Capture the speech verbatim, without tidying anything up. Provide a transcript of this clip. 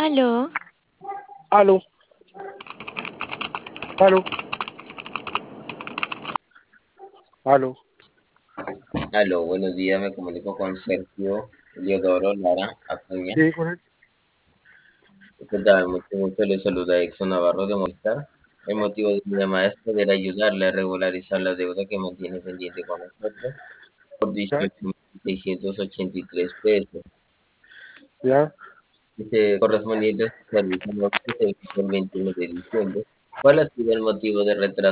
Aló, Aló, aló, aló. Aló, buenos días, me comunico con Sergio Eliodoro Lara Acuña. Sí, con él. ¿Qué tal? Mucho gusto, le saluda Exxon Navarro de Movistar. El motivo de mi llamada es poder ayudarle a regularizar la deuda que mantiene pendiente con nosotros por Ya, dieciocho mil seiscientos ochenta y tres pesos. ya. Este correspondiente a su servicio no se hizo el veintiuno de diciembre. ¿Cuál ha sido el motivo de retraso